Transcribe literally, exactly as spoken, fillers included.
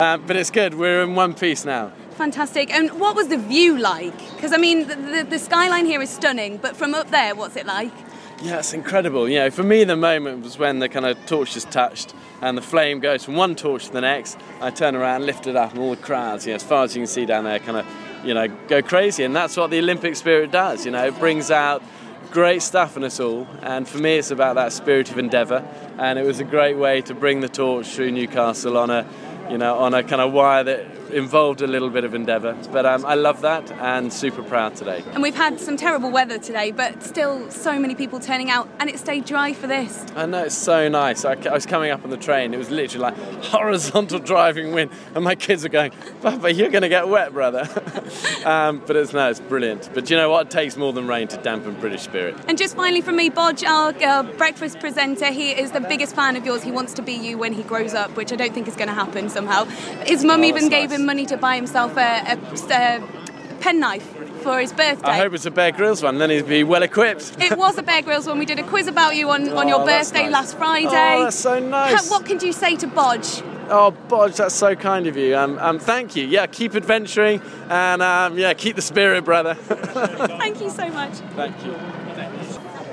Uh, but it's good, we're in one piece now. Fantastic. And what was the view like? Because, I mean, the, the, the skyline here is stunning, but from up there, what's it like? Yeah, it's incredible. You know, for me, the moment was when the kind of torch is touched and the flame goes from one torch to the next. I turn around, lift it up, and all the crowds, you know, as far as you can see down there, kind of, you know, go crazy. And that's what the Olympic spirit does. You know, it brings out great stuff in us all. And for me, it's about that spirit of endeavour. And it was a great way to bring the torch through Newcastle on a, you know, on a kind of wire that involved a little bit of endeavour. But um, I love that and super proud today. And we've had some terrible weather today, but still so many people turning out, and it stayed dry for this. I know, it's so nice. I, I was coming up on the train, it was literally like horizontal driving wind, and my kids are going, Papa, you're going to get wet, brother. um, but it's, no, it's brilliant. But you know what? It takes more than rain to dampen British spirit. And just finally from me, Bodge, our uh, breakfast presenter, he is the biggest fan of yours. He wants to be you when he grows up, which I don't think is going to happen somehow. His mum Oh, even gave nice. him money to buy himself a, a, a penknife for his birthday. I hope it's a Bear Grylls one, then he'd be well equipped. It was a Bear Grylls one. We did a quiz about you on, on Oh, your that's birthday nice. last Friday. Oh, that's so nice. How, what can you say to Bodge? Oh, Bodge, that's so kind of you. Um, um, thank you. Yeah, keep adventuring and um, yeah, keep the spirit, brother. Thank you so much. Thank you.